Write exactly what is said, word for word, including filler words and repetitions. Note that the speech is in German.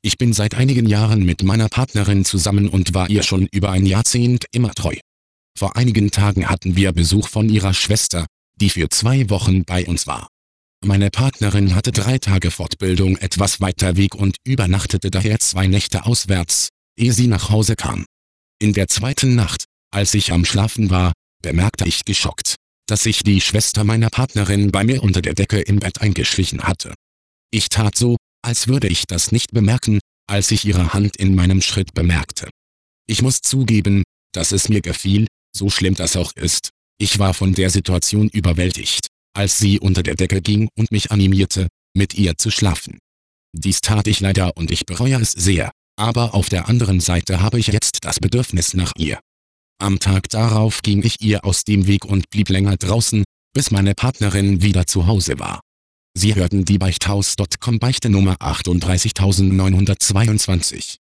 Ich bin seit einigen Jahren mit meiner Partnerin zusammen und war ihr schon über ein Jahrzehnt immer treu. Vor einigen Tagen hatten wir Besuch von ihrer Schwester, die für zwei Wochen bei uns war. Meine Partnerin hatte drei Tage Fortbildung etwas weiter Weg und übernachtete daher zwei Nächte auswärts, ehe sie nach Hause kam. In der zweiten Nacht, als ich am Schlafen war, bemerkte ich geschockt, dass sich die Schwester meiner Partnerin bei mir unter der Decke im Bett eingeschlichen hatte. Ich tat so, als würde ich das nicht bemerken, als ich ihre Hand in meinem Schritt bemerkte. Ich muss zugeben, dass es mir gefiel, so schlimm das auch ist. Ich war von der Situation überwältigt, als sie unter der Decke ging und mich animierte, mit ihr zu schlafen. Dies tat ich leider und ich bereue es sehr, aber auf der anderen Seite habe ich jetzt das Bedürfnis nach ihr. Am Tag darauf ging ich ihr aus dem Weg und blieb länger draußen, bis meine Partnerin wieder zu Hause war. Sie hörten die Beichthaus Punkt com Beichte Nummer achtunddreißigtausendneunhundertzweiundzwanzig.